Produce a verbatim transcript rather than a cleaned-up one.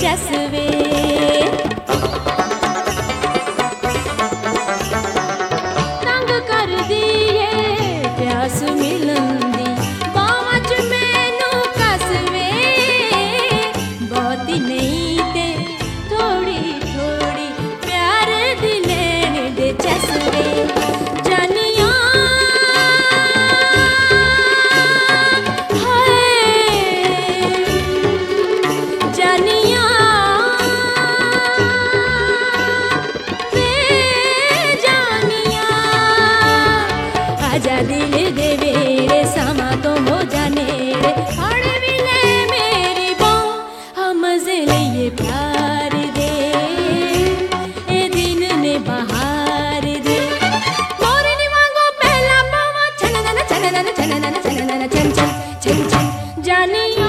चसवे तंग कर दिए प्यास मिलन दी बावां च मैनू कसवे बहुती नहीं ते थोड़ी थोड़ी प्यार दी लैन दे चसवे जानिया आजा दिल दे वेड़े समा तो हो जाने रे फड़ भी ले मेरी बाँ हम मजे लिए प्यार दे ए दिन ने बहार दे मोरनी वांगो पहला पावा छन छन छन छन छन छन छन छन छन छन जानी